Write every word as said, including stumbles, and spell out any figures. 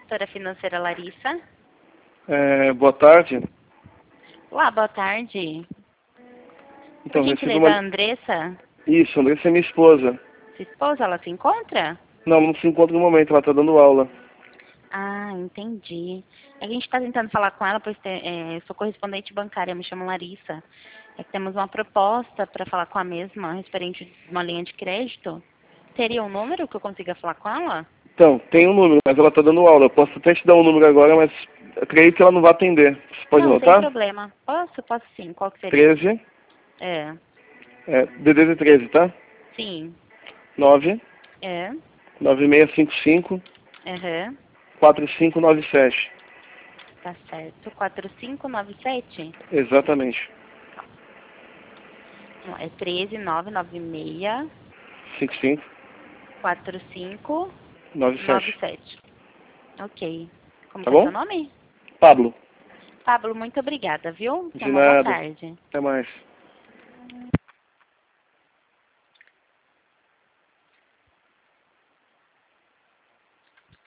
Gestora financeira Larissa. É, boa tarde. Olá, boa tarde. Então, Por recebi gentileza, uma... Andressa, Isso, Andressa é minha esposa. sua esposa, ela se encontra? Não, não se encontra no momento, ela está dando aula. Ah, entendi. É que a gente está tentando falar com ela, pois tem, é, eu sou correspondente bancária, me chamo Larissa. É que temos uma proposta para falar com a mesma, referente a uma linha de crédito. Teria um número que eu consiga falar com ela? Então, tem um número, mas ela está dando aula. Eu posso até te dar um número agora, mas eu creio que ela não vai atender. Você pode Não, sem anotar? problema. Posso? Posso sim. Qual que seria? treze, É. é, D D D treze, tá? Sim. nove, É. nove seis cinco cinco, Aham. quatro cinco nove sete. Tá certo. quatro cinco nove sete? Exatamente. Não, é treze nove nove seis cinco cinco quatro cinco nove nove sete. sete. Ok. Como Tá que é seu bom? nome? Pablo. Pablo, muito obrigada, viu? Tenha De uma boa nada. tarde. Até mais.